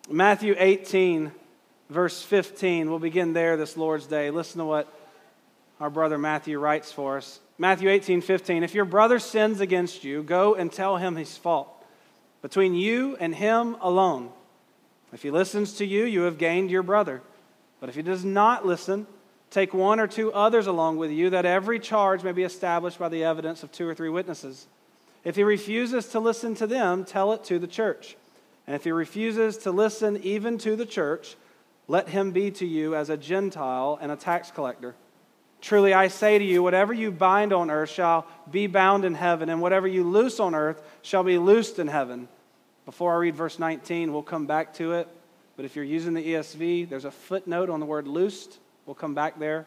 Matthew 18, verse 15. We'll begin there this Lord's Day. Listen to what our brother Matthew writes for us. Matthew 18, 15. If your brother sins against you, go and tell him his fault, between you and him alone. If he listens to you, you have gained your brother. But if he does not listen, take one or two others along with you, that every charge may be established by the evidence of two or three witnesses. If he refuses to listen to them, tell it to the church. And if he refuses to listen even to the church, let him be to you as a Gentile and a tax collector. Truly I say to you, whatever you bind on earth shall be bound in heaven, and whatever you loose on earth shall be loosed in heaven. Before I read verse 19, we'll come back to it. But if you're using the ESV, there's a footnote on the word loosed. We'll come back there.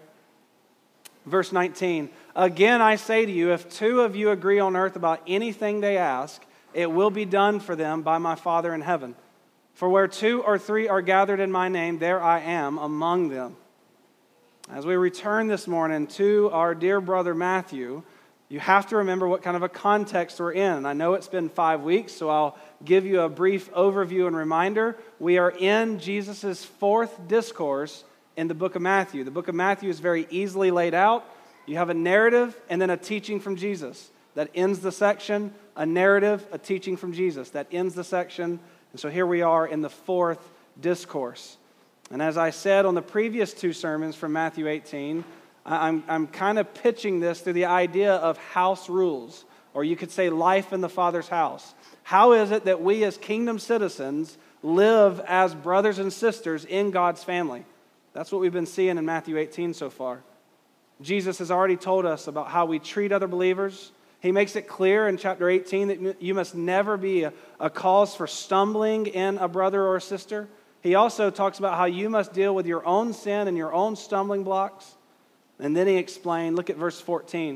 Verse 19, again I say to you, if two of you agree on earth about anything they ask, it will be done for them by my Father in heaven. For where two or three are gathered in my name, there I am among them. As we return this morning to our dear brother Matthew, you have to remember what kind of a context we're in. I know it's been 5 weeks, so I'll give you a brief overview and reminder. We are in Jesus' fourth discourse in the book of Matthew. The book of Matthew is very easily laid out. You have a narrative and then a teaching from Jesus. That ends the section, a narrative, a teaching from Jesus. That ends the section. And so here we are in the fourth discourse. And as I said on the previous two sermons from Matthew 18, I'm kind of pitching this through the idea of house rules, or you could say life in the Father's house. How is it that we as kingdom citizens live as brothers and sisters in God's family? That's what we've been seeing in Matthew 18 so far. Jesus has already told us about how we treat other believers. He makes it clear in chapter 18 that you must never be a cause for stumbling in a brother or a sister. He also talks about how you must deal with your own sin and your own stumbling blocks. And then he explained, look at verse 14.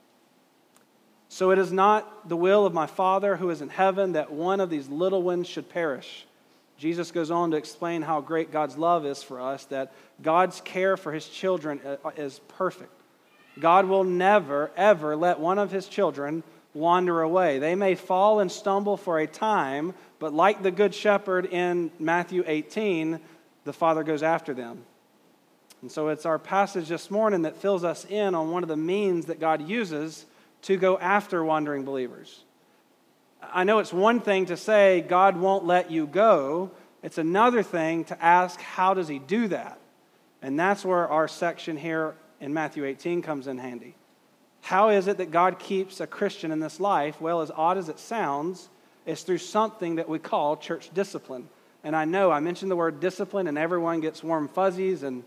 So it is not the will of my Father who is in heaven that one of these little ones should perish. Jesus goes on to explain how great God's love is for us, that God's care for his children is perfect. God will never, ever let one of his children wander away. They may fall and stumble for a time, but like the good shepherd in Matthew 18, the Father goes after them. And so it's our passage this morning that fills us in on one of the means that God uses to go after wandering believers. I know it's one thing to say God won't let you go. It's another thing to ask, how does he do that? And that's where our section here in Matthew 18 comes in handy. How is it that God keeps a Christian in this life? Well, as odd as it sounds, it's through something that we call church discipline. And I know I mentioned the word discipline and everyone gets warm fuzzies and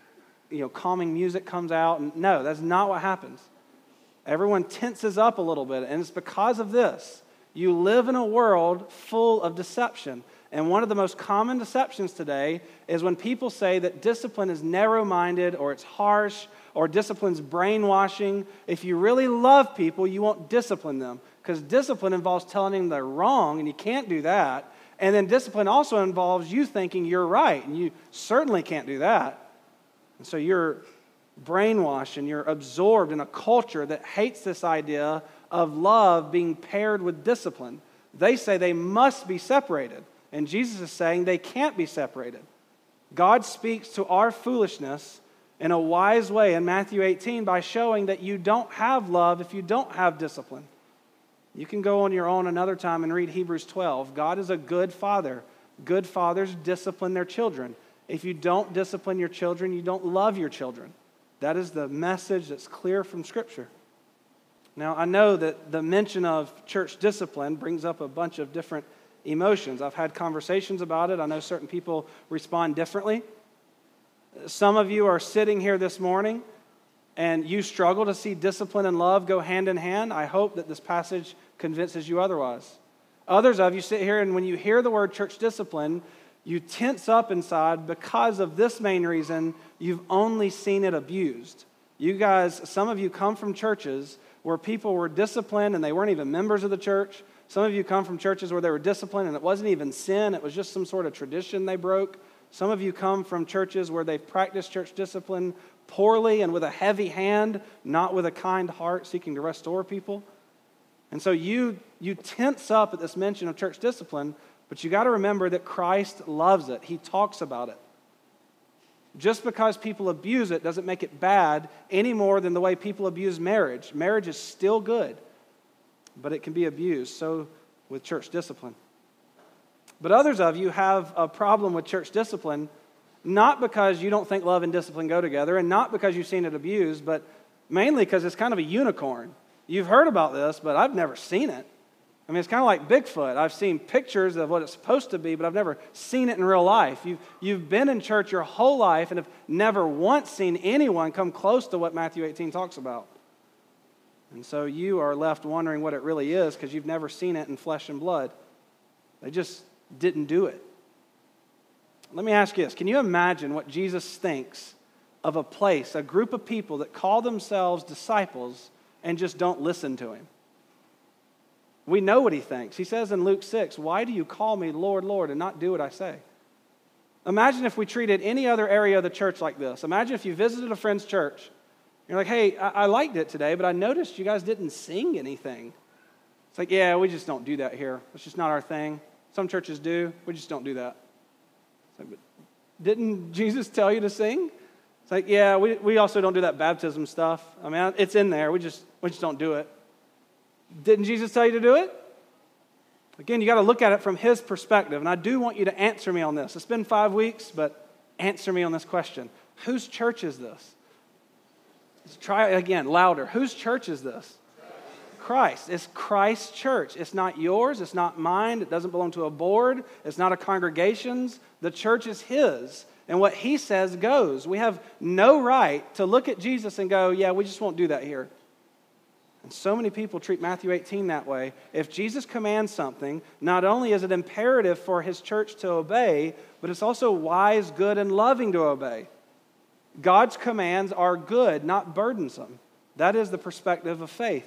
calming music comes out. And no, that's not what happens. Everyone tenses up a little bit, and it's because of this. You live in a world full of deception. And one of the most common deceptions today is when people say that discipline is narrow-minded or it's harsh or discipline's brainwashing. If you really love people, you won't discipline them because discipline involves telling them they're wrong, and you can't do that. And then discipline also involves you thinking you're right, and you certainly can't do that. And so you're brainwashed and you're absorbed in a culture that hates this idea of love being paired with discipline. They say they must be separated, and Jesus is saying they can't be separated. God speaks to our foolishness in a wise way in Matthew 18 by showing that you don't have love if you don't have discipline. You can go on your own another time and read Hebrews 12. God is a good father. Good fathers discipline their children. If you don't discipline your children, you don't love your children. That is the message that's clear from Scripture. Now, I know that the mention of church discipline brings up a bunch of different emotions. I've had conversations about it. I know certain people respond differently. Some of you are sitting here this morning and you struggle to see discipline and love go hand in hand. I hope that this passage convinces you otherwise. Others of you sit here and when you hear the word church discipline, you tense up inside because of this main reason: you've only seen it abused. You guys, some of you come from churches where people were disciplined and they weren't even members of the church. Some of you come from churches where they were disciplined and it wasn't even sin, it was just some sort of tradition they broke. Some of you come from churches where they've practiced church discipline poorly and with a heavy hand, not with a kind heart seeking to restore people. And so you tense up at this mention of church discipline But you got to remember that Christ loves it. He talks about it. Just because people abuse it doesn't make it bad any more than the way people abuse marriage. Marriage is still good, but it can be abused. So with church discipline. But others of you have a problem with church discipline, not because you don't think love and discipline go together, and not because you've seen it abused, but mainly because it's kind of a unicorn. You've heard about this, but I've never seen it. I mean, it's kind of like Bigfoot. I've seen pictures of what it's supposed to be, but I've never seen it in real life. You've been in church your whole life and have never once seen anyone come close to what Matthew 18 talks about. And so you are left wondering what it really is because you've never seen it in flesh and blood. They just didn't do it. Let me ask you this. Can you imagine what Jesus thinks of a place, a group of people that call themselves disciples and just don't listen to him? We know what he thinks. He says in Luke 6, "Why do you call me Lord, Lord, and not do what I say?" Imagine if we treated any other area of the church like this. Imagine if you visited a friend's church. You're like, "Hey, I liked it today, but I noticed you guys didn't sing anything." It's like, "Yeah, we just don't do that here. It's just not our thing. Some churches do. We just don't do that." It's like, "But didn't Jesus tell you to sing?" It's like, "Yeah, we also don't do that baptism stuff. I mean, it's in there. We just don't do it." Didn't Jesus tell you to do it? Again, you got to look at it from his perspective. And I do want you to answer me on this. It's been 5 weeks, but answer me on this question. Whose church is this? Let's try it again, louder. Whose church is this? Christ. It's Christ's church. It's not yours. It's not mine. It doesn't belong to a board. It's not a congregation's. The church is his. And what he says goes. We have no right to look at Jesus and go, "Yeah, we just won't do that here." And so many people treat Matthew 18 that way. If Jesus commands something, not only is it imperative for his church to obey, but it's also wise, good, and loving to obey. God's commands are good, not burdensome. That is the perspective of faith.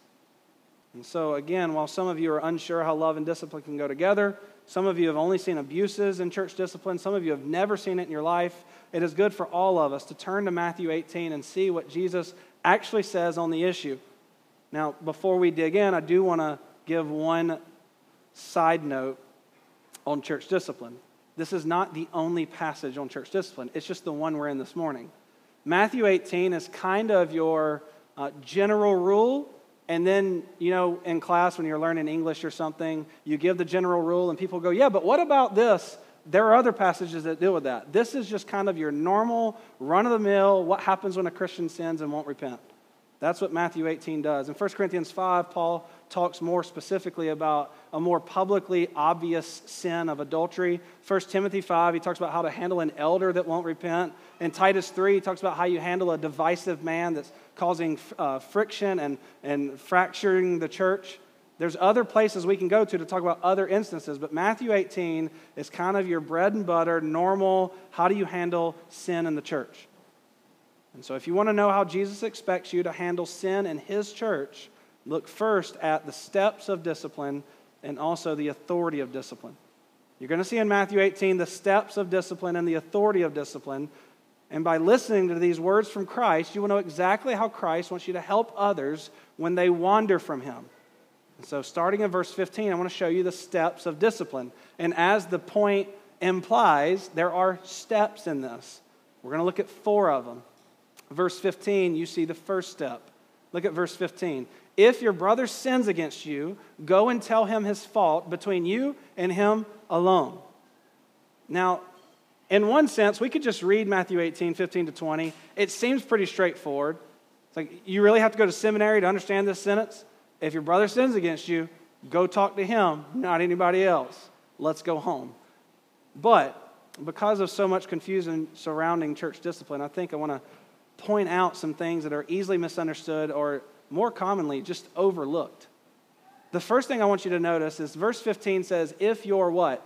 And so again, while some of you are unsure how love and discipline can go together, some of you have only seen abuses in church discipline, some of you have never seen it in your life, it is good for all of us to turn to Matthew 18 and see what Jesus actually says on the issue. Now, before we dig in, I do want to give one side note on church discipline. This is not the only passage on church discipline. It's just the one we're in this morning. Matthew 18 is kind of your general rule, and then, in class when you're learning English or something, you give the general rule, and people go, "Yeah, but what about this?" There are other passages that deal with that. This is just kind of your normal, run-of-the-mill, what happens when a Christian sins and won't repent. That's what Matthew 18 does. In 1 Corinthians 5, Paul talks more specifically about a more publicly obvious sin of adultery. 1 Timothy 5, he talks about how to handle an elder that won't repent. In Titus 3, he talks about how you handle a divisive man that's causing friction and fracturing the church. There's other places we can go to talk about other instances, but Matthew 18 is kind of your bread and butter, normal, how do you handle sin in the church? And so if you want to know how Jesus expects you to handle sin in his church, look first at the steps of discipline and also the authority of discipline. You're going to see in Matthew 18 the steps of discipline and the authority of discipline. And by listening to these words from Christ, you will know exactly how Christ wants you to help others when they wander from him. And so starting in verse 15, I want to show you the steps of discipline. And as the point implies, there are steps in this. We're going to look at 4 of them. Verse 15, you see the first step. Look at verse 15. "If your brother sins against you, go and tell him his fault between you and him alone." Now, in one sense, we could just read Matthew 18, 15 to 20. It seems pretty straightforward. It's like, you really have to go to seminary to understand this sentence? If your brother sins against you, go talk to him, not anybody else. Let's go home. But because of so much confusion surrounding church discipline, I think I want to point out some things that are easily misunderstood or more commonly just overlooked. The first thing I want you to notice is verse 15 says, "If your" what?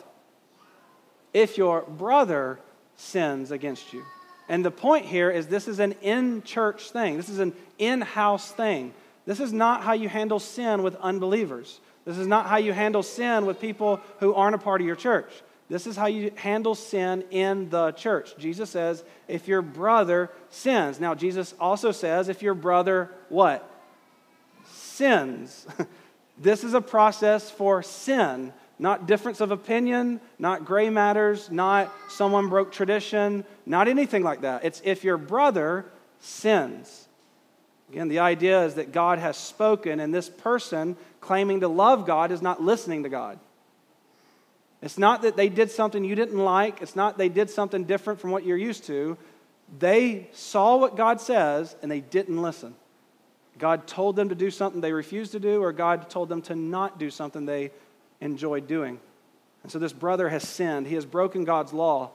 "If your brother sins against you." And the point here is this is an in-church thing. This is an in-house thing. This is not how you handle sin with unbelievers. This is not how you handle sin with people who aren't a part of your church. This is how you handle sin in the church. Jesus says, if your brother sins. Now, Jesus also says, if your brother what? Sins. This is a process for sin, Not difference of opinion, not gray matters, not someone broke tradition, not anything like that. It's if your brother sins. Again, the idea is that God has spoken, and this person claiming to love God is not listening to God. It's not that they did something you didn't like. It's not they did something different from what you're used to. They saw what God says, and they didn't listen. God told them to do something they refused to do, or God told them to not do something they enjoyed doing. And so this brother has sinned. He has broken God's law.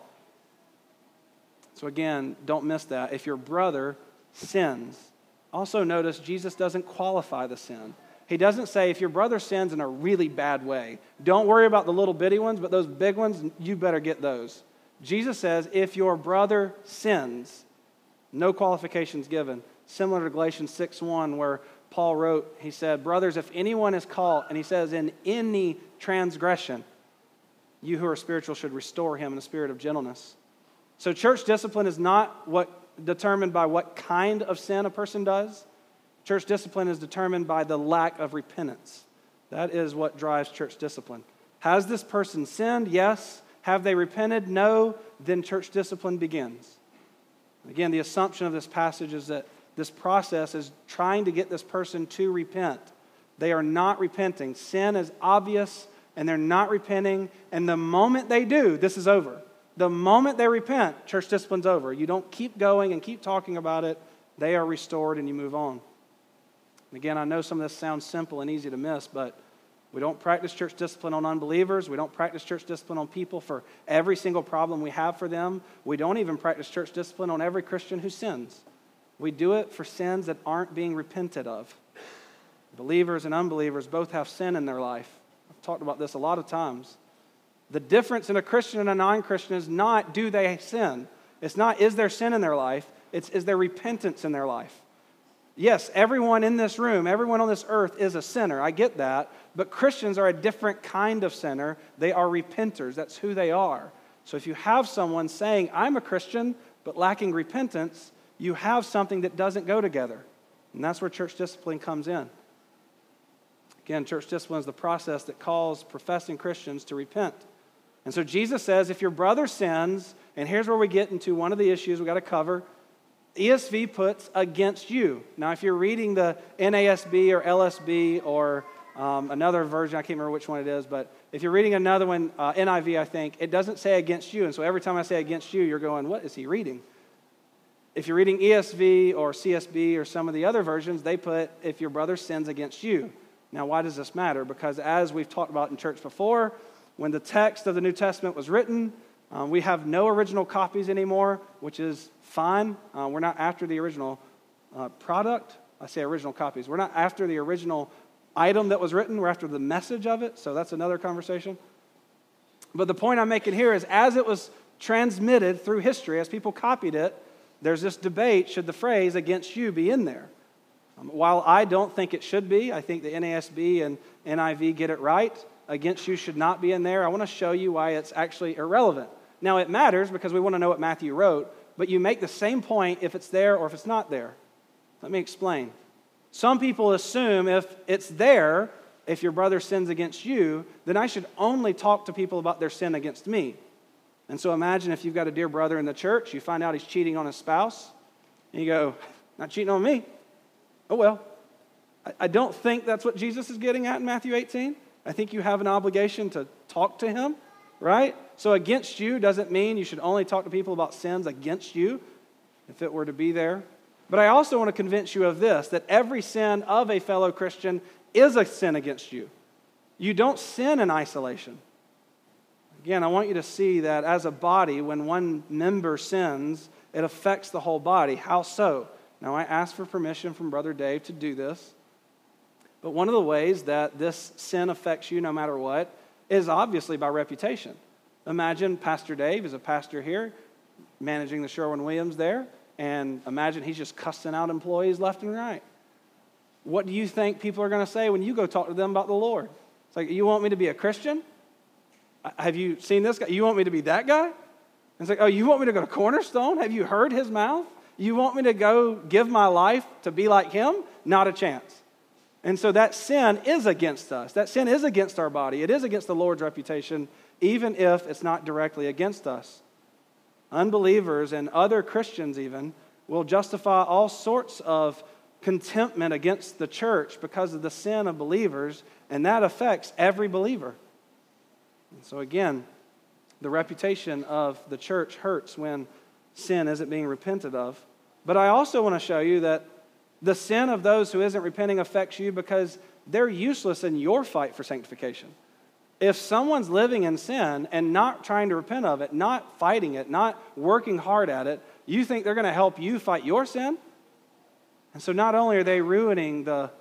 So again, don't miss that. If your brother sins, also notice Jesus doesn't qualify the sin. He doesn't say if your brother sins in a really bad way, don't worry about the little bitty ones, but those big ones, you better get those. Jesus says if your brother sins, no qualifications given. Similar to Galatians 6:1 where Paul wrote, he said, brothers, if anyone is caught, and he says, in any transgression, you who are spiritual should restore him in a spirit of gentleness. So church discipline is not determined by what kind of sin a person does. Church discipline is determined by the lack of repentance. That is what drives church discipline. Has this person sinned? Yes. Have they repented? No. Then church discipline begins. Again, the assumption of this passage is that this process is trying to get this person to repent. They are not repenting. Sin is obvious, and they're not repenting. And the moment they do, this is over. The moment they repent, church discipline's over. You don't keep going and keep talking about it. They are restored, and you move on. And again, I know some of this sounds simple and easy to miss, but we don't practice church discipline on unbelievers. We don't practice church discipline on people for every single problem we have for them. We don't even practice church discipline on every Christian who sins. We do it for sins that aren't being repented of. Believers and unbelievers both have sin in their life. I've talked about this a lot of times. The difference in a Christian and a non-Christian is not do they sin. It's not is there sin in their life. It's is there repentance in their life. Yes, everyone in this room, everyone on this earth is a sinner. I get that. But Christians are a different kind of sinner. They are repenters. That's who they are. So if you have someone saying, I'm a Christian, but lacking repentance, you have something that doesn't go together. And that's where church discipline comes in. Again, church discipline is the process that calls professing Christians to repent. And so Jesus says, if your brother sins, and here's where we get into one of the issues we've got to cover, ESV puts against you. Now, if you're reading the NASB or LSB or another version, I can't remember which one it is, but if you're reading another one, NIV, I think, it doesn't say against you. And so every time I say against you, you're going, what is he reading? If you're reading ESV or CSB or some of the other versions, they put, if your brother sins against you. Now, why does this matter? Because as we've talked about in church before, when the text of the New Testament was written, we have no original copies anymore, which is fine. We're not after the original product. I say original copies. We're not after the original item that was written. We're after the message of it, so that's another conversation. But the point I'm making here is as it was transmitted through history, as people copied it, there's this debate, should the phrase against you be in there? While I don't think it should be, I think the NASB and NIV get it right. Against you should not be in there. I want to show you why it's actually irrelevant. Now, it matters because we want to know what Matthew wrote, but you make the same point if it's there or if it's not there. Let me explain. Some people assume if it's there, if your brother sins against you, then I should only talk to people about their sin against me. And so imagine if you've got a dear brother in the church, you find out he's cheating on his spouse, and you go, not cheating on me. Oh, well. I don't think that's what Jesus is getting at in Matthew 18. I think you have an obligation to talk to him, right? So against you doesn't mean you should only talk to people about sins against you, if it were to be there. But I also want to convince you of this, that every sin of a fellow Christian is a sin against you. You don't sin in isolation. Again, I want you to see that as a body, when one member sins, it affects the whole body. How so? Now, I asked for permission from Brother Dave to do this. But one of the ways that this sin affects you no matter what is obviously by reputation. Imagine Pastor Dave is a pastor here, managing the Sherwin-Williams there, and imagine he's just cussing out employees left and right. What do you think people are going to say when you go talk to them about the Lord? It's like, you want me to be a Christian? Have you seen this guy? You want me to be that guy? And it's like, oh, you want me to go to Cornerstone? Have you heard his mouth? You want me to go give my life to be like him? Not a chance. And so that sin is against us. That sin is against our body. It is against the Lord's reputation, even if it's not directly against us. Unbelievers and other Christians even will justify all sorts of contentment against the church because of the sin of believers, and that affects every believer. And so again, the reputation of the church hurts when sin isn't being repented of. But I also want to show you that the sin of those who isn't repenting affects you because they're useless in your fight for sanctification. If someone's living in sin and not trying to repent of it, not fighting it, not working hard at it, you think they're going to help you fight your sin? And so not only are they ruining the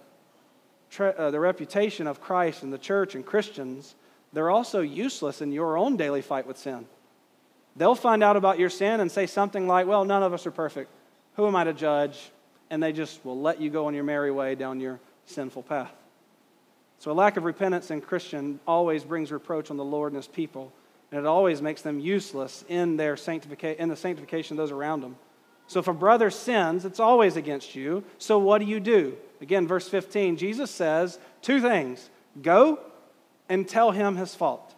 reputation of Christ and the church and Christians, they're also useless in your own daily fight with sin. They'll find out about your sin and say something like, well, none of us are perfect. Who am I to judge? And they just will let you go on your merry way down your sinful path. So a lack of repentance in Christian always brings reproach on the Lord and His people, and it always makes them useless in their in the sanctification of those around them. So if a brother sins, it's always against you. So what do? Again, verse 15, Jesus says two things. Go and tell him his fault.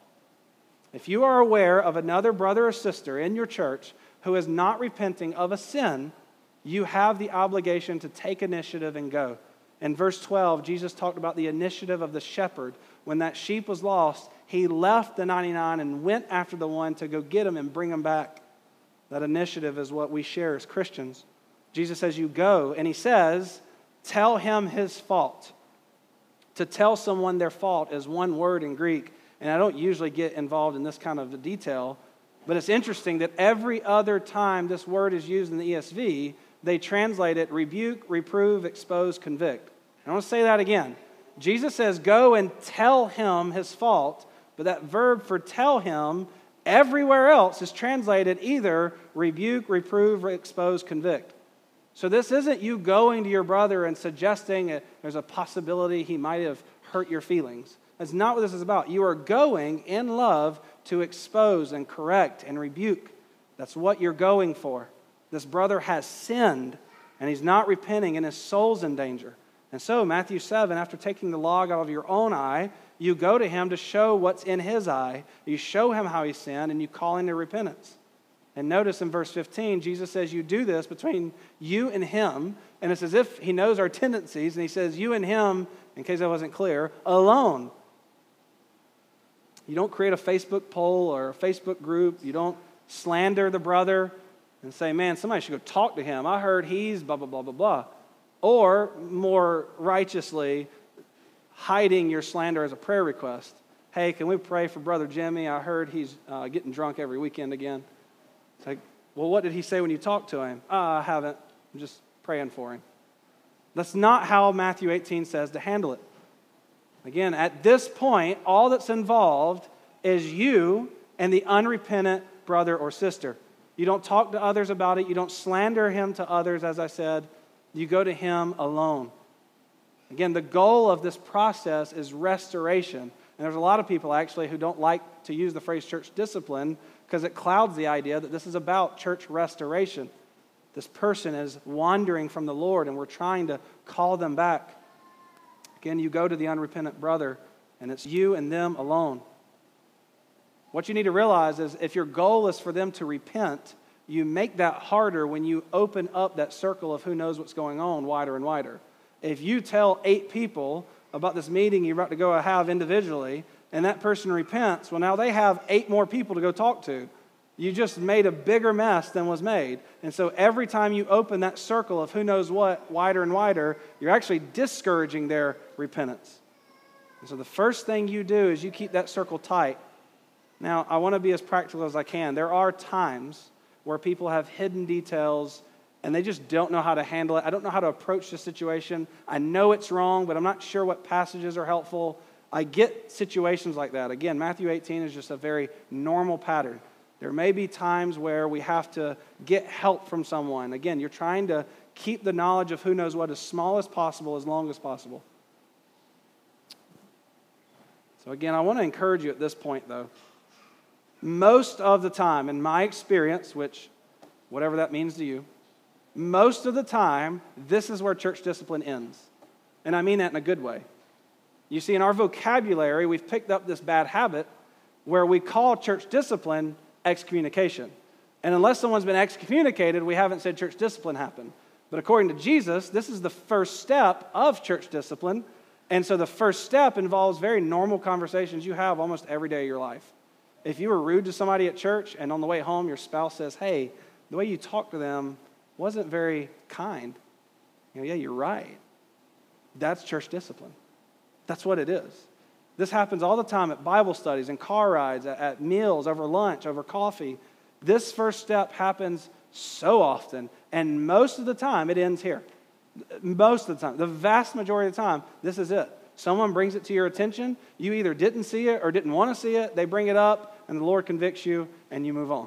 If you are aware of another brother or sister in your church who is not repenting of a sin, you have the obligation to take initiative and go. In verse 12, Jesus talked about the initiative of the shepherd. When that sheep was lost, he left the 99 and went after the one to go get him and bring him back. That initiative is what we share as Christians. Jesus says, you go, and he says, tell him his fault. To tell someone their fault is one word in Greek, and I don't usually get involved in this kind of detail, but it's interesting that every other time this word is used in the ESV, they translate it rebuke, reprove, expose, convict. I want to say that again. Jesus says, go and tell him his fault, but that verb for tell him everywhere else is translated either rebuke, reprove, expose, convict. So this isn't you going to your brother and suggesting there's a possibility he might have hurt your feelings. That's not what this is about. You are going in love to expose and correct and rebuke. That's what you're going for. This brother has sinned, and he's not repenting, and his soul's in danger. And so, Matthew 7, after taking the log out of your own eye, you go to him to show what's in his eye. You show him how he sinned, and you call him to repentance. And notice in verse 15, Jesus says you do this between you and him, and it's as if he knows our tendencies, and he says you and him, in case I wasn't clear, alone. You don't create a Facebook poll or a Facebook group. You don't slander the brother and say, man, somebody should go talk to him. I heard he's blah, blah, blah, blah, blah. Or, more righteously, hiding your slander as a prayer request. Hey, can we pray for Brother Jimmy? I heard he's getting drunk every weekend again. It's like, well, what did he say when you talked to him? I haven't. I'm just praying for him. That's not how Matthew 18 says to handle it. Again, at this point, all that's involved is you and the unrepentant brother or sister. You don't talk to others about it. You don't slander him to others, as I said. You go to him alone. Again, the goal of this process is restoration. And there's a lot of people, actually, who don't like to use the phrase church discipline because it clouds the idea that this is about church restoration. This person is wandering from the Lord, and we're trying to call them back. Again, you go to the unrepentant brother, and it's you and them alone. What you need to realize is if your goal is for them to repent, you make that harder when you open up that circle of who knows what's going on wider and wider. If you tell 8 people about this meeting you're about to go have individually, and that person repents, well, now they have 8 more people to go talk to. You just made a bigger mess than was made. And so every time you open that circle of who knows what wider and wider, you're actually discouraging their repentance. And so the first thing you do is you keep that circle tight. Now, I want to be as practical as I can. There are times where people have hidden details and they just don't know how to handle it. I don't know how to approach the situation. I know it's wrong, but I'm not sure what passages are helpful. I get situations like that. Again, Matthew 18 is just a very normal pattern. There may be times where we have to get help from someone. Again, you're trying to keep the knowledge of who knows what as small as possible, as long as possible. So again, I want to encourage you at this point, though. Most of the time, in my experience, which, whatever that means to you, most of the time, this is where church discipline ends. And I mean that in a good way. You see, in our vocabulary, we've picked up this bad habit where we call church discipline excommunication. And unless someone's been excommunicated, we haven't said church discipline happened. But according to Jesus, this is the first step of church discipline. And so the first step involves very normal conversations you have almost every day of your life. If you were rude to somebody at church and on the way home your spouse says, hey, the way you talked to them wasn't very kind. Yeah, you're right. That's church discipline. That's what it is. This happens all the time at Bible studies, in car rides, at meals, over lunch, over coffee. This first step happens so often, and most of the time it ends here. Most of the time, the vast majority of the time, this is it. Someone brings it to your attention. You either didn't see it or didn't want to see it. They bring it up, and the Lord convicts you, and you move on.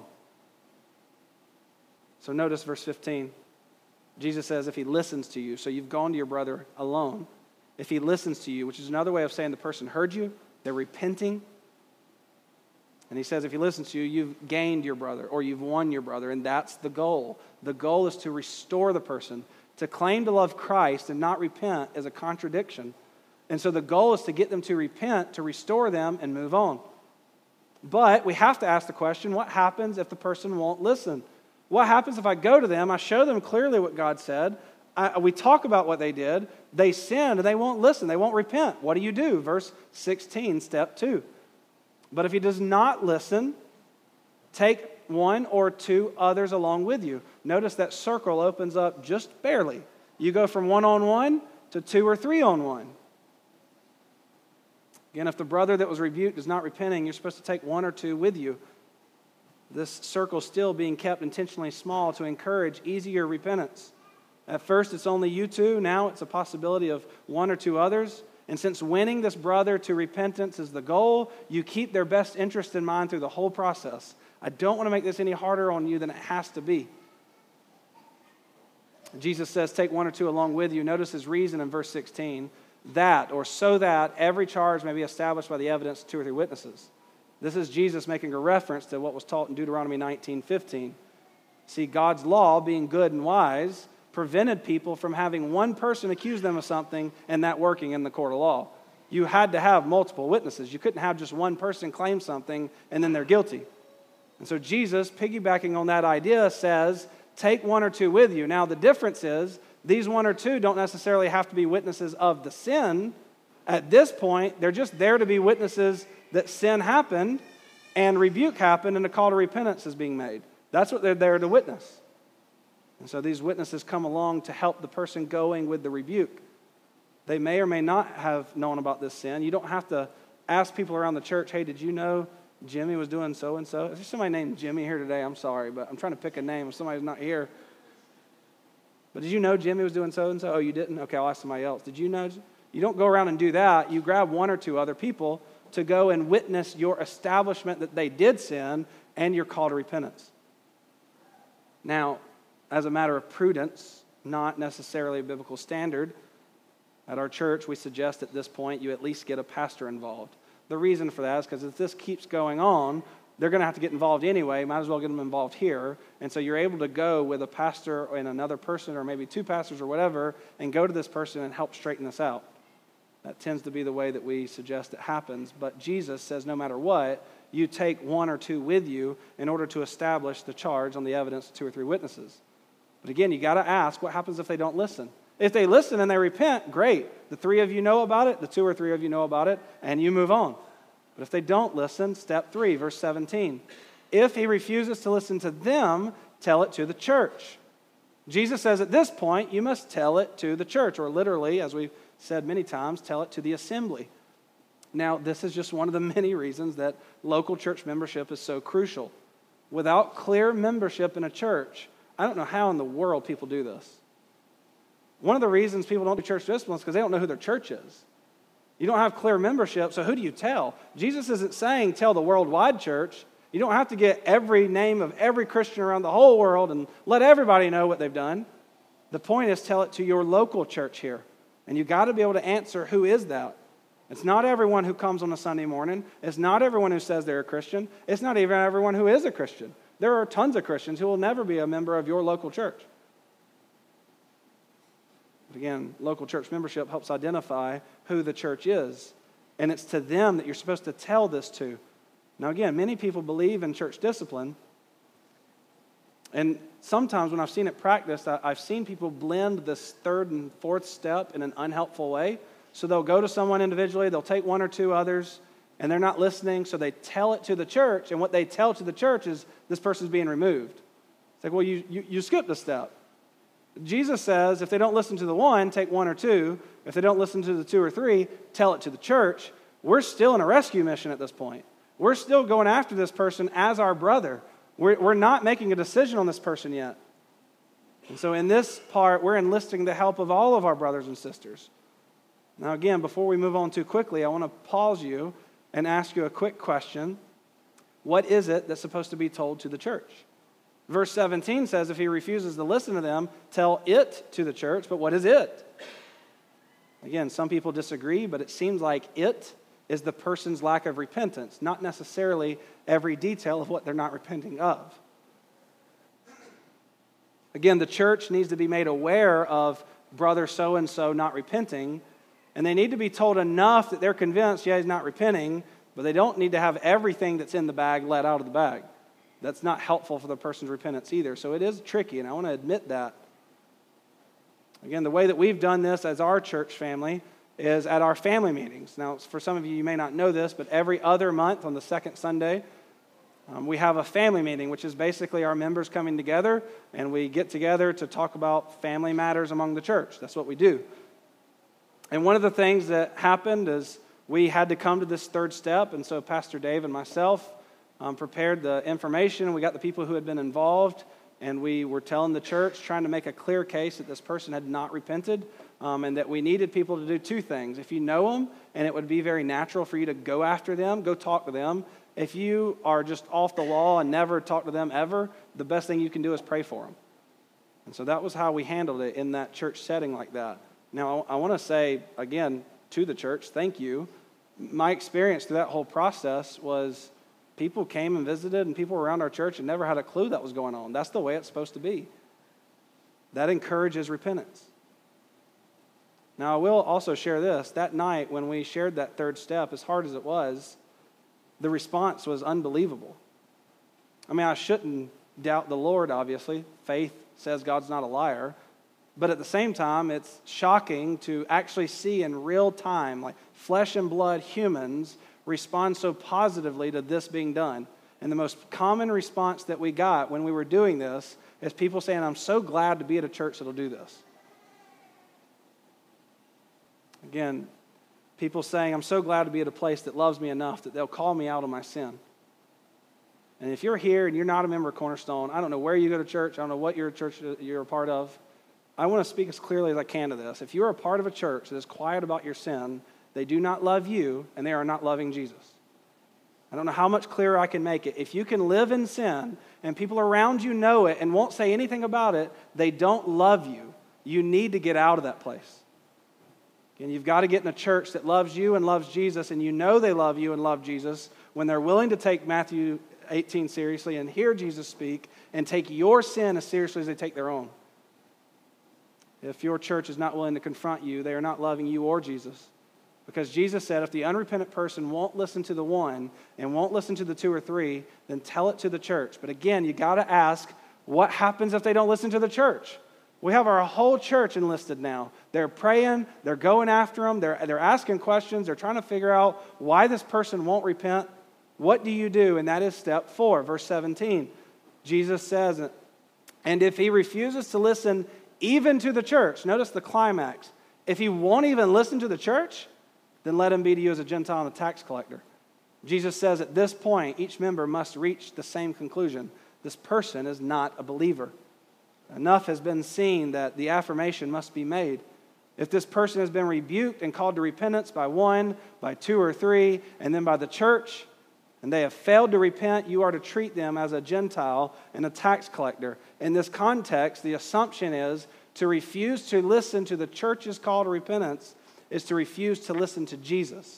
So notice verse 15. Jesus says, if he listens to you, so you've gone to your brother alone, if he listens to you, which is another way of saying the person heard you, they're repenting. And he says, if he listens to you, you've gained your brother or you've won your brother, and that's the goal. The goal is to restore the person. To claim to love Christ and not repent is a contradiction. And so the goal is to get them to repent, to restore them, and move on. But we have to ask the question, what happens if the person won't listen? What happens if I go to them, I show them clearly what God said, we talk about what they did, they sinned, and they won't listen, they won't repent. What do? Verse 16, step 2. But if he does not listen, take one or two others along with you. Notice that circle opens up just barely. You go from 1-on-1 to 2 or 3-on-1. Again, if the brother that was rebuked is not repenting, you're supposed to take 1 or 2 with you. This circle still being kept intentionally small to encourage easier repentance. At first, it's only you two. Now it's a possibility of 1 or 2 others. And since winning this brother to repentance is the goal, you keep their best interest in mind through the whole process. I don't want to make this any harder on you than it has to be. Jesus says, take 1 or 2 along with you. Notice his reason in verse 16. That, or so that, every charge may be established by the evidence of 2 or 3 witnesses. This is Jesus making a reference to what was taught in Deuteronomy 19:15. See, God's law, being good and wise, prevented people from having one person accuse them of something and that working in the court of law. You had to have multiple witnesses. You couldn't have just one person claim something and then they're guilty. And so Jesus, piggybacking on that idea, says, take 1 or 2 with you. Now the difference is, these 1 or 2 don't necessarily have to be witnesses of the sin. At this point, they're just there to be witnesses that sin happened and rebuke happened and a call to repentance is being made. That's what they're there to witness. And so these witnesses come along to help the person going with the rebuke. They may or may not have known about this sin. You don't have to ask people around the church, hey, did you know Jimmy was doing so-and-so? If there's somebody named Jimmy here today, I'm sorry, but I'm trying to pick a name if somebody's not here. But did you know Jimmy was doing so-and-so? Oh, you didn't? Okay, I'll ask somebody else. Did you know? You don't go around and do that. You grab 1 or 2 other people to go and witness your establishment that they did sin and your call to repentance. Now, as a matter of prudence, not necessarily a biblical standard, at our church we suggest at this point you at least get a pastor involved. The reason for that is because if this keeps going on, they're going to have to get involved anyway. Might as well get them involved here. And so you're able to go with a pastor and another person or maybe 2 pastors or whatever and go to this person and help straighten this out. That tends to be the way that we suggest it happens. But Jesus says no matter what, you take 1 or 2 with you in order to establish the charge on the evidence of 2 or 3 witnesses. But again, you got to ask, what happens if they don't listen? If they listen and they repent, great. The 3 of you know about it, the 2 or 3 of you know about it, and you move on. But if they don't listen, step 3, verse 17. If he refuses to listen to them, tell it to the church. Jesus says at this point, you must tell it to the church, or literally, as we've said many times, tell it to the assembly. Now, this is just one of the many reasons that local church membership is so crucial. Without clear membership in a church, I don't know how in the world people do this. One of the reasons people don't do church discipline is because they don't know who their church is. You don't have clear membership, so who do you tell? Jesus isn't saying tell the worldwide church. You don't have to get every name of every Christian around the whole world and let everybody know what they've done. The point is tell it to your local church here. And you've got to be able to answer who is that. It's not everyone who comes on a Sunday morning. It's not everyone who says they're a Christian. It's not even everyone who is a Christian. There are tons of Christians who will never be a member of your local church. Again, local church membership helps identify who the church is. And it's to them that you're supposed to tell this to. Now again, many people believe in church discipline. And sometimes when I've seen it practiced, I've seen people blend this third and fourth step in an unhelpful way. So they'll go to someone individually, they'll take one or two others, and they're not listening, so they tell it to the church, and what they tell to the church is this person's being removed. It's like, well, you skipped a step. Jesus says if they don't listen to the one, take one or two. If they don't listen to the two or three, tell it to the church. We're still in a rescue mission at this point. We're still going after this person as our brother. We're not making a decision on this person yet. And so in this part, we're enlisting the help of all of our brothers and sisters. Now again, before we move on too quickly, I want to pause you and ask you a quick question. What is it that's supposed to be told to the church? Verse 17 says, if he refuses to listen to them, tell it to the church. But what is it? Again, some people disagree, but it seems like it is the person's lack of repentance, not necessarily every detail of what they're not repenting of. Again, the church needs to be made aware of brother so-and-so not repenting, and they need to be told enough that they're convinced, yeah, he's not repenting, but they don't need to have everything that's in the bag let out of the bag. That's not helpful for the person's repentance either. So it is tricky, and I want to admit that. Again, the way that we've done this as our church family is at our family meetings. Now, for some of you, you may not know this, but every other month on the second Sunday, we have a family meeting, which is basically our members coming together, and we get together to talk about family matters among the church. That's what we do. And one of the things that happened is we had to come to this third step, and so Pastor Dave and myself prepared the information. We got the people who had been involved, and we were telling the church, trying to make a clear case that this person had not repented, and that we needed people to do two things. If you know them, and it would be very natural for you to go after them, go talk to them. If you are just off the wall and never talk to them ever, the best thing you can do is pray for them. And so that was how we handled it in that church setting like that. Now, I want to say, again, to the church, thank you. My experience through that whole process was people came and visited, and people around our church and never had a clue that was going on. That's the way it's supposed to be. That encourages repentance. Now, I will also share this. That night when we shared that third step, as hard as it was, the response was unbelievable. I mean, I shouldn't doubt the Lord, obviously. Faith says God's not a liar. But at the same time, it's shocking to actually see in real time, like flesh and blood humans respond so positively to this being done. And the most common response that we got when we were doing this is people saying, I'm so glad to be at a church that'll do this. Again, people saying, I'm so glad to be at a place that loves me enough that they'll call me out on my sin. And if you're here and you're not a member of Cornerstone, I don't know where you go to church, I don't know what your church you're a part of, I want to speak as clearly as I can to this. If you're a part of a church that is quiet about your sin, they do not love you and they are not loving Jesus. I don't know how much clearer I can make it. If you can live in sin and people around you know it and won't say anything about it, they don't love you. You need to get out of that place. And you've got to get in a church that loves you and loves Jesus, and you know they love you and love Jesus when they're willing to take Matthew 18 seriously and hear Jesus speak and take your sin as seriously as they take their own. If your church is not willing to confront you, they are not loving you or Jesus. Because Jesus said if the unrepentant person won't listen to the one and won't listen to the two or three, then tell it to the church. But again, you got to ask, what happens if they don't listen to the church? We have our whole church enlisted now. They're praying, they're going after them, they're asking questions, they're trying to figure out why this person won't repent. What do you do? And that is step 4, verse 17. Jesus says, and if he refuses to listen even to the church, notice the climax. If he won't even listen to the church, then let him be to you as a Gentile and a tax collector. Jesus says at this point, each member must reach the same conclusion. This person is not a believer. Enough has been seen that the affirmation must be made. If this person has been rebuked and called to repentance by one, by two or three, and then by the church, and they have failed to repent, you are to treat them as a Gentile and a tax collector. In this context, the assumption is to refuse to listen to the church's call to repentance is to refuse to listen to Jesus.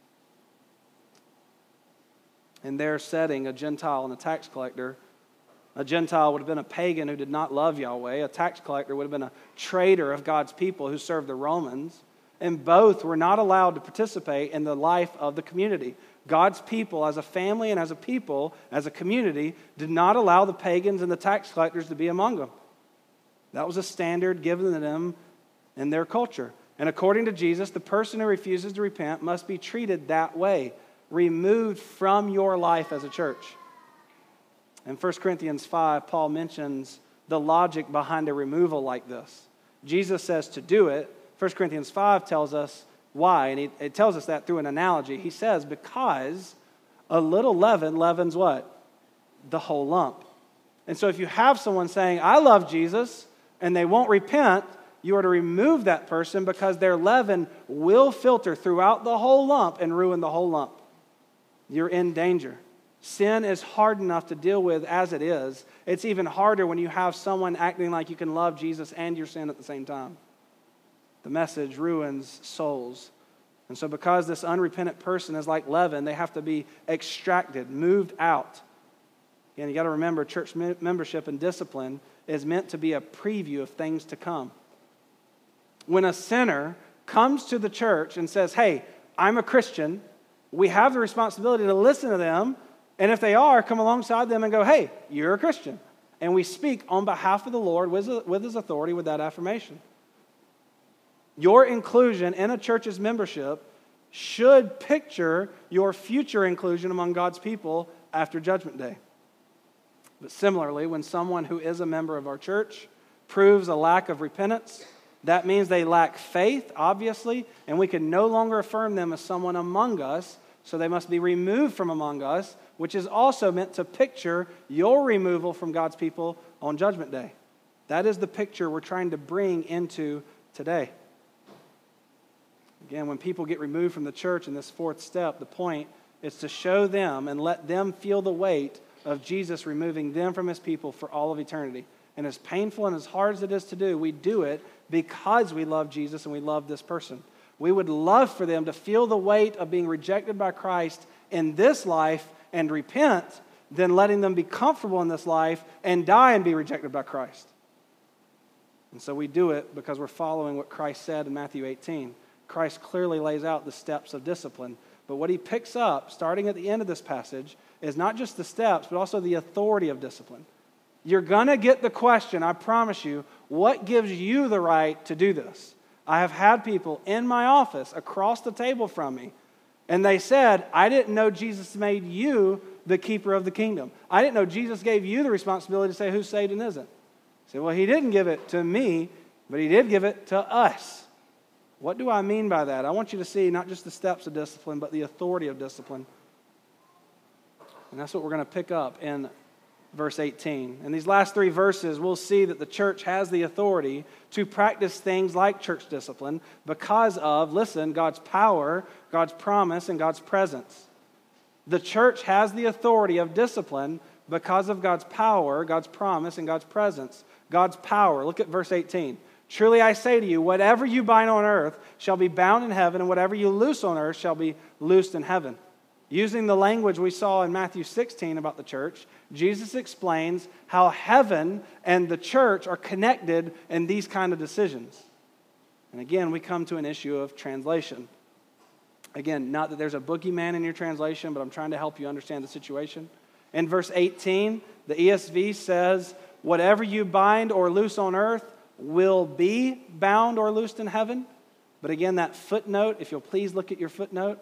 In their setting, a Gentile and a tax collector A Gentile would have been a pagan who did not love Yahweh. A tax collector would have been a traitor of God's people who served the Romans. And both were not allowed to participate in the life of the community. God's people, as a family and as a people, as a community, did not allow the pagans and the tax collectors to be among them. That was a standard given to them in their culture. And according to Jesus, the person who refuses to repent must be treated that way, removed from your life as a church. In 1 Corinthians 5, Paul mentions the logic behind a removal like this. Jesus says to do it. 1 Corinthians 5 tells us why, and it tells us that through an analogy. He says, because a little leaven leavens what? The whole lump. And so if you have someone saying, I love Jesus, and they won't repent, you are to remove that person because their leaven will filter throughout the whole lump and ruin the whole lump. You're in danger. Sin is hard enough to deal with as it is. It's even harder when you have someone acting like you can love Jesus and your sin at the same time. The message ruins souls. And so because this unrepentant person is like leaven, they have to be extracted, moved out. And you got to remember, church membership and discipline is meant to be a preview of things to come. When a sinner comes to the church and says, hey, I'm a Christian, we have the responsibility to listen to them. And if they are, come alongside them and go, hey, you're a Christian. And we speak on behalf of the Lord with His authority with that affirmation. Your inclusion in a church's membership should picture your future inclusion among God's people after Judgment Day. But similarly, when someone who is a member of our church proves a lack of repentance, that means they lack faith, obviously, and we can no longer affirm them as someone among us, so they must be removed from among us, which is also meant to picture your removal from God's people on Judgment Day. That is the picture we're trying to bring into today. Again, when people get removed from the church in this fourth step, the point is to show them and let them feel the weight of Jesus removing them from His people for all of eternity. And as painful and as hard as it is to do, we do it because we love Jesus and we love this person. We would love for them to feel the weight of being rejected by Christ in this life and repent, than letting them be comfortable in this life and die and be rejected by Christ. And so we do it because we're following what Christ said in Matthew 18. Christ clearly lays out the steps of discipline. But what He picks up, starting at the end of this passage, is not just the steps, but also the authority of discipline. You're going to get the question, I promise you, what gives you the right to do this? I have had people in my office across the table from me, and they said, I didn't know Jesus made you the keeper of the kingdom. I didn't know Jesus gave you the responsibility to say who's saved and isn't. I said, well, He didn't give it to me, but He did give it to us. What do I mean by that? I want you to see not just the steps of discipline, but the authority of discipline. And that's what we're going to pick up in verse 18. In these last three verses, we'll see that the church has the authority to practice things like church discipline because of, listen, God's power, God's promise, and God's presence. The church has the authority of discipline because of God's power, God's promise, and God's presence. God's power. Look at verse 18. Truly I say to you, whatever you bind on earth shall be bound in heaven, and whatever you loose on earth shall be loosed in heaven. Using the language we saw in Matthew 16 about the church, Jesus explains how heaven and the church are connected in these kind of decisions. And again, we come to an issue of translation. Again, not that there's a boogeyman in your translation, but I'm trying to help you understand the situation. In verse 18, the ESV says, whatever you bind or loose on earth will be bound or loosed in heaven. But again, that footnote, if you'll please look at your footnote,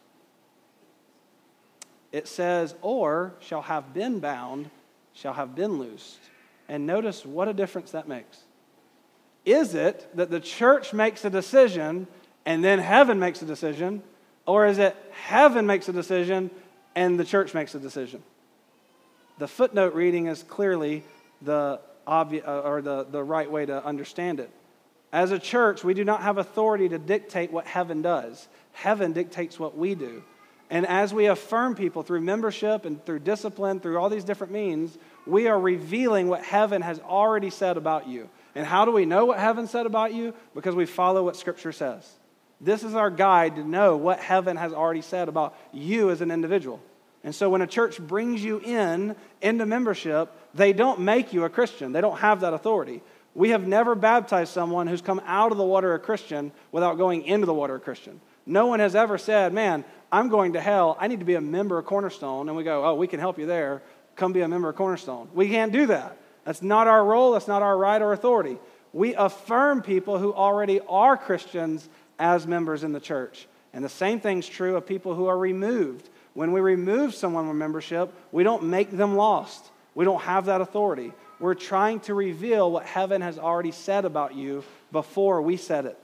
it says, or shall have been bound, shall have been loosed. And notice what a difference that makes. Is it that the church makes a decision and then heaven makes a decision? Or is it heaven makes a decision and the church makes a decision? The footnote reading is clearly the obvious or the right way to understand it. As a church, we do not have authority to dictate what heaven does. Heaven dictates what we do. And as we affirm people through membership and through discipline, through all these different means, we are revealing what heaven has already said about you. And how do we know what heaven said about you? Because we follow what Scripture says. This is our guide to know what heaven has already said about you as an individual. And so when a church brings you into membership, they don't make you a Christian. They don't have that authority. We have never baptized someone who's come out of the water a Christian without going into the water a Christian. No one has ever said, man, I'm going to hell. I need to be a member of Cornerstone. And we go, oh, we can help you there. Come be a member of Cornerstone. We can't do that. That's not our role. That's not our right or authority. We affirm people who already are Christians as members in the church. And the same thing's true of people who are removed. When we remove someone from membership, we don't make them lost. We don't have that authority. We're trying to reveal what heaven has already said about you before we said it.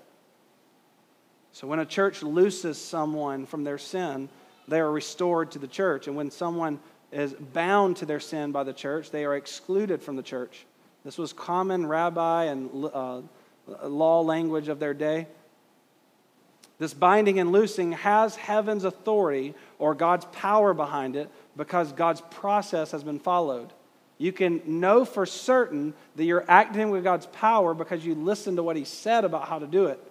So when a church looses someone from their sin, they are restored to the church. And when someone is bound to their sin by the church, they are excluded from the church. This was common rabbi and law language of their day. This binding and loosing has heaven's authority or God's power behind it because God's process has been followed. You can know for certain that you're acting with God's power because you listen to what He said about how to do it.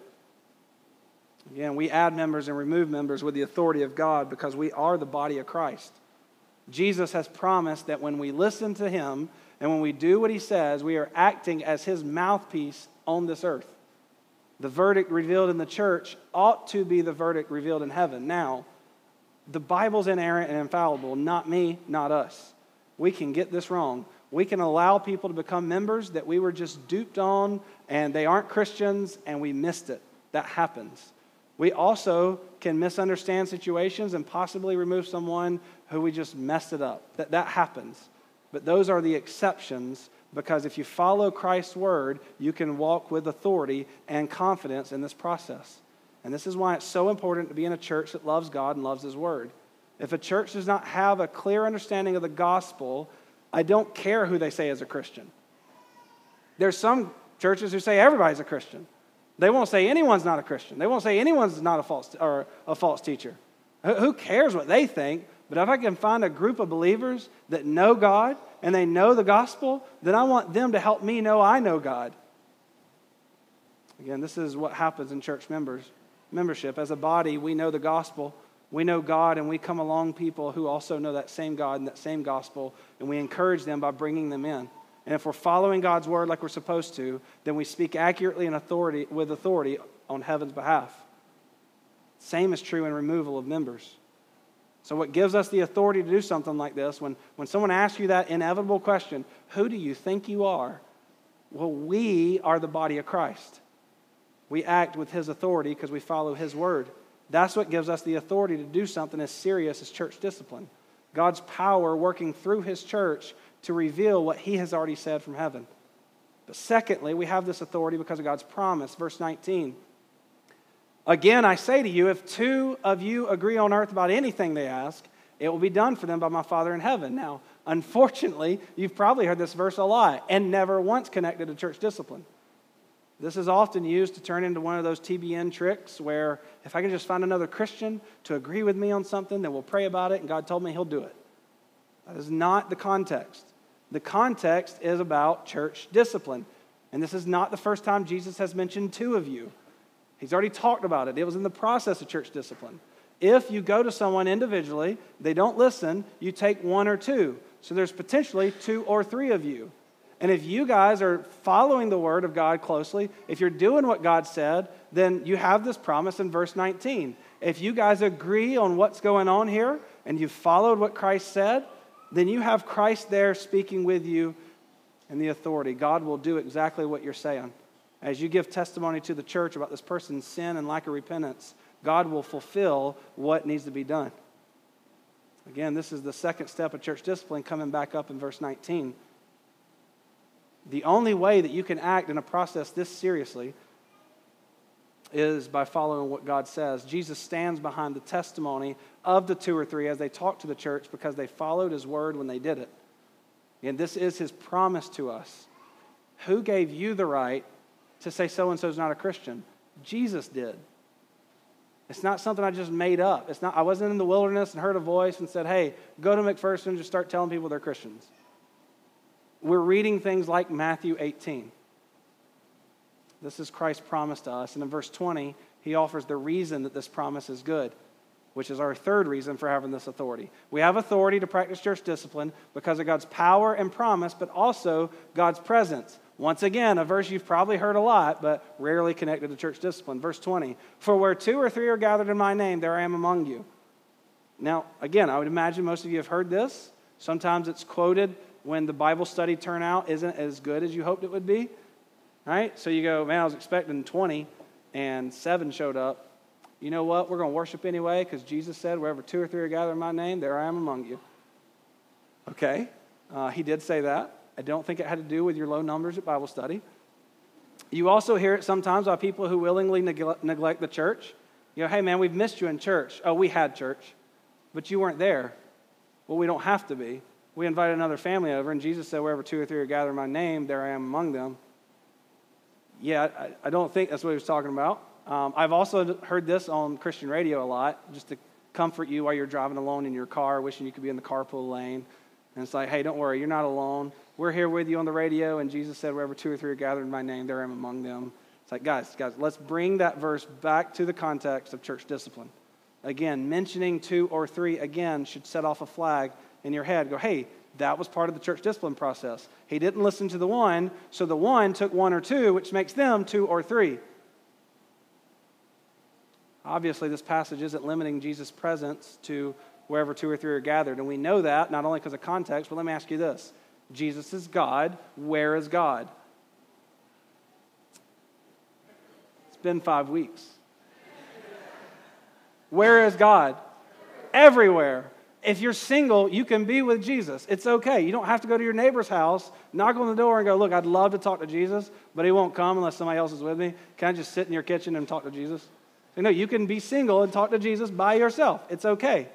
Again, we add members and remove members with the authority of God because we are the body of Christ. Jesus has promised that when we listen to Him and when we do what He says, we are acting as His mouthpiece on this earth. The verdict revealed in the church ought to be the verdict revealed in heaven. Now, the Bible's inerrant and infallible, not me, not us. We can get this wrong. We can allow people to become members that we were just duped on and they aren't Christians and we missed it. That happens. We also can misunderstand situations and possibly remove someone who we just messed it up. That happens. But those are the exceptions because if you follow Christ's word, you can walk with authority and confidence in this process. And this is why it's so important to be in a church that loves God and loves His word. If a church does not have a clear understanding of the gospel, I don't care who they say is a Christian. There's some churches who say everybody's a Christian. They won't say anyone's not a Christian. They won't say anyone's not a false teacher. Who cares what they think? But if I can find a group of believers that know God and they know the gospel, then I want them to help me know I know God. Again, this is what happens in church membership. As a body, we know the gospel. We know God, and we come along people who also know that same God and that same gospel, and we encourage them by bringing them in. And if we're following God's word like we're supposed to, then we speak accurately and with authority on heaven's behalf. Same is true in removal of members. So what gives us the authority to do something like this, when someone asks you that inevitable question, who do you think you are? Well, we are the body of Christ. We act with His authority because we follow His word. That's what gives us the authority to do something as serious as church discipline. God's power working through His church to reveal what He has already said from heaven. But secondly, we have this authority because of God's promise. Verse 19. Again, I say to you, if two of you agree on earth about anything they ask, it will be done for them by my Father in heaven. Now, unfortunately, you've probably heard this verse a lot and never once connected to church discipline. This is often used to turn into one of those TBN tricks where if I can just find another Christian to agree with me on something, then we'll pray about it, and God told me He'll do it. That is not the context. The context is about church discipline. And this is not the first time Jesus has mentioned two of you. He's already talked about it. It was in the process of church discipline. If you go to someone individually, they don't listen, you take one or two. So there's potentially two or three of you. And if you guys are following the word of God closely, if you're doing what God said, then you have this promise in verse 19. If you guys agree on what's going on here and you've followed what Christ said, then you have Christ there speaking with you in the authority. God will do exactly what you're saying. As you give testimony to the church about this person's sin and lack of repentance, God will fulfill what needs to be done. Again, this is the second step of church discipline coming back up in verse 19. The only way that you can act in a process this seriously is by following what God says. Jesus stands behind the testimony of the two or three as they talk to the church because they followed His word when they did it. And this is His promise to us. Who gave you the right to say so-and-so is not a Christian? Jesus did. It's not something I just made up. I wasn't in the wilderness and heard a voice and said, hey, go to McPherson and just start telling people they're Christians. We're reading things like Matthew 18. This is Christ's promise to us. And in verse 20, He offers the reason that this promise is good. which is our third reason for having this authority. We have authority to practice church discipline because of God's power and promise, but also God's presence. Once again, a verse you've probably heard a lot, but rarely connected to church discipline. Verse 20, for where 2 or 3 are gathered in my name, there I am among you. Now, again, I would imagine most of you have heard this. Sometimes it's quoted when the Bible study turnout isn't as good as you hoped it would be, right? So you go, man, I was expecting 20, and 7 showed up. You know what? We're going to worship anyway because Jesus said, wherever 2 or 3 are gathered in my name, there I am among you. Okay, he did say that. I don't think it had to do with your low numbers at Bible study. You also hear it sometimes by people who willingly neglect the church. You go, hey man, we've missed you in church. Oh, we had church, but you weren't there. Well, we don't have to be. We invited another family over, and Jesus said, wherever 2 or 3 are gathered in my name, there I am among them. Yeah, I don't think that's what he was talking about. I've also heard this on Christian radio a lot, just to comfort you while you're driving alone in your car, wishing you could be in the carpool lane. And it's like, hey, don't worry, you're not alone. We're here with you on the radio, and Jesus said, wherever 2 or 3 are gathered in my name, there I am among them. It's like, guys, let's bring that verse back to the context of church discipline. Again, mentioning 2 or 3, again, should set off a flag in your head. Go, hey, that was part of the church discipline process. He didn't listen to the one, so the one took 1 or 2, which makes them 2 or 3. Obviously, this passage isn't limiting Jesus' presence to wherever 2 or 3 are gathered. And we know that, not only because of context, but let me ask you this. Jesus is God. Where is God? It's been 5 weeks. Where is God? Everywhere. If you're single, you can be with Jesus. It's okay. You don't have to go to your neighbor's house, knock on the door, and go, look, I'd love to talk to Jesus, but he won't come unless somebody else is with me. Can I just sit in your kitchen and talk to Jesus? No, you can be single and talk to Jesus by yourself. It's okay.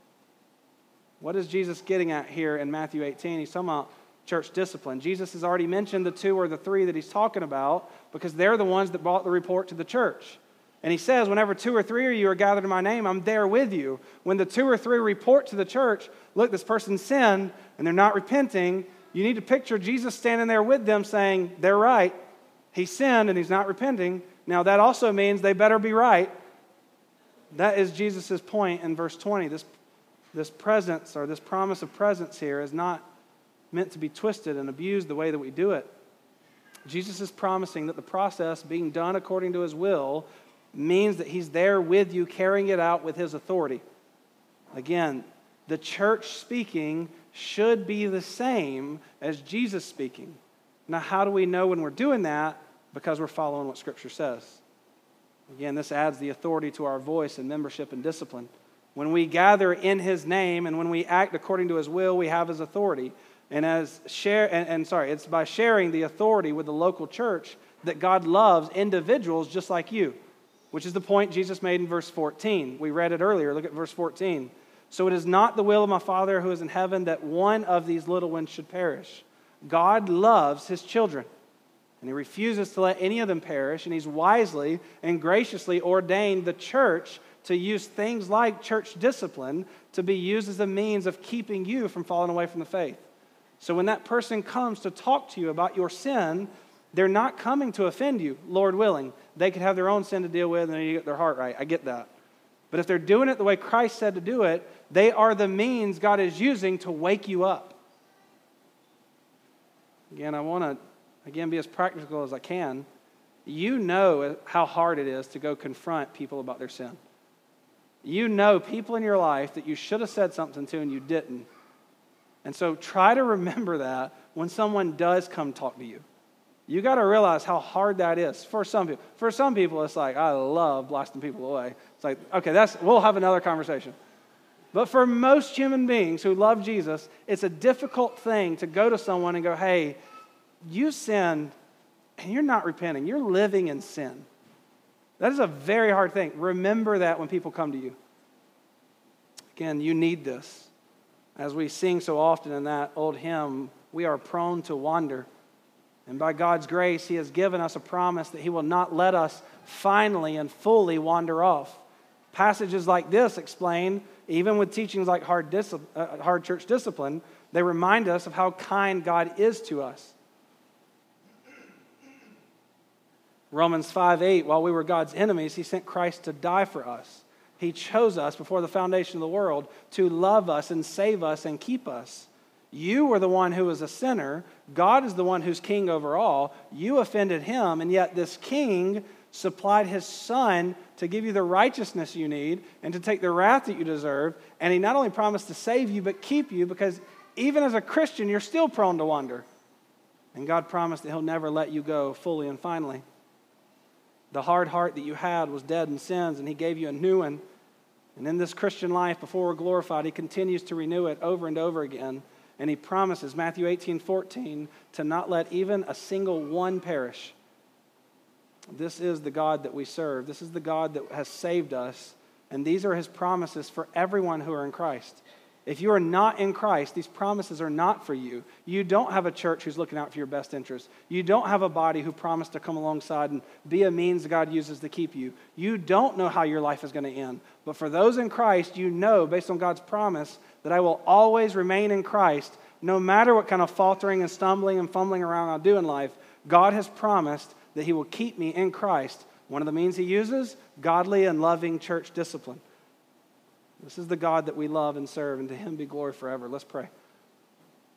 What is Jesus getting at here in Matthew 18? He's talking about church discipline. Jesus has already mentioned the 2 or the 3 that he's talking about because they're the ones that brought the report to the church. And he says, whenever 2 or 3 of you are gathered in my name, I'm there with you. When the 2 or 3 report to the church, look, this person sinned and they're not repenting, you need to picture Jesus standing there with them saying, they're right. He sinned and he's not repenting. Now that also means they better be right. That is Jesus' point in verse 20. This presence or this promise of presence here is not meant to be twisted and abused the way that we do it. Jesus is promising that the process being done according to his will means that he's there with you, carrying it out with his authority. Again, the church speaking should be the same as Jesus speaking. Now, how do we know when we're doing that? Because we're following what Scripture says. Again, this adds the authority to our voice and membership and discipline. When we gather in his name and when we act according to his will, we have his authority. And it's by sharing the authority with the local church that God loves individuals just like you, which is the point Jesus made in verse 14. We read it earlier. Look at verse 14. So it is not the will of my Father who is in heaven that one of these little ones should perish. God loves his children, and he refuses to let any of them perish, and he's wisely and graciously ordained the church to use things like church discipline to be used as a means of keeping you from falling away from the faith. So when that person comes to talk to you about your sin, they're not coming to offend you, Lord willing. They could have their own sin to deal with and they need to get their heart right. I get that. But if they're doing it the way Christ said to do it, they are the means God is using to wake you up. Again, I want to, be as practical as I can. You know how hard it is to go confront people about their sin. You know people in your life that you should have said something to and you didn't. And so try to remember that when someone does come talk to you. You got to realize how hard that is for some people. For some people, it's like, I love blasting people away. It's like, okay, we'll have another conversation. But for most human beings who love Jesus, it's a difficult thing to go to someone and go, hey, you sinned and you're not repenting. You're living in sin. That is a very hard thing. Remember that when people come to you. Again, you need this. As we sing so often in that old hymn, we are prone to wander. And by God's grace, he has given us a promise that he will not let us finally and fully wander off. Passages like this explain, even with teachings like hard church discipline, they remind us of how kind God is to us. Romans 5:8, while we were God's enemies, he sent Christ to die for us. He chose us before the foundation of the world to love us and save us and keep us. You were the one who was a sinner. God is the one who's king over all. You offended him, and yet this king supplied his son to give you the righteousness you need and to take the wrath that you deserve. And he not only promised to save you, but keep you, because even as a Christian, you're still prone to wander. And God promised that he'll never let you go fully and finally. The hard heart that you had was dead in sins, and he gave you a new one. And in this Christian life, before we're glorified, he continues to renew it over and over again. And he promises, Matthew 18:14, to not let even a single one perish. This is the God that we serve. This is the God that has saved us. And these are his promises for everyone who are in Christ. If you are not in Christ, these promises are not for you. You don't have a church who's looking out for your best interests. You don't have a body who promised to come alongside and be a means that God uses to keep you. You don't know how your life is going to end. But for those in Christ, you know, based on God's promise, that I will always remain in Christ, no matter what kind of faltering and stumbling and fumbling around I'll do in life. God has promised that he will keep me in Christ. One of the means he uses, godly and loving church discipline. This is the God that we love and serve, and to him be glory forever. Let's pray.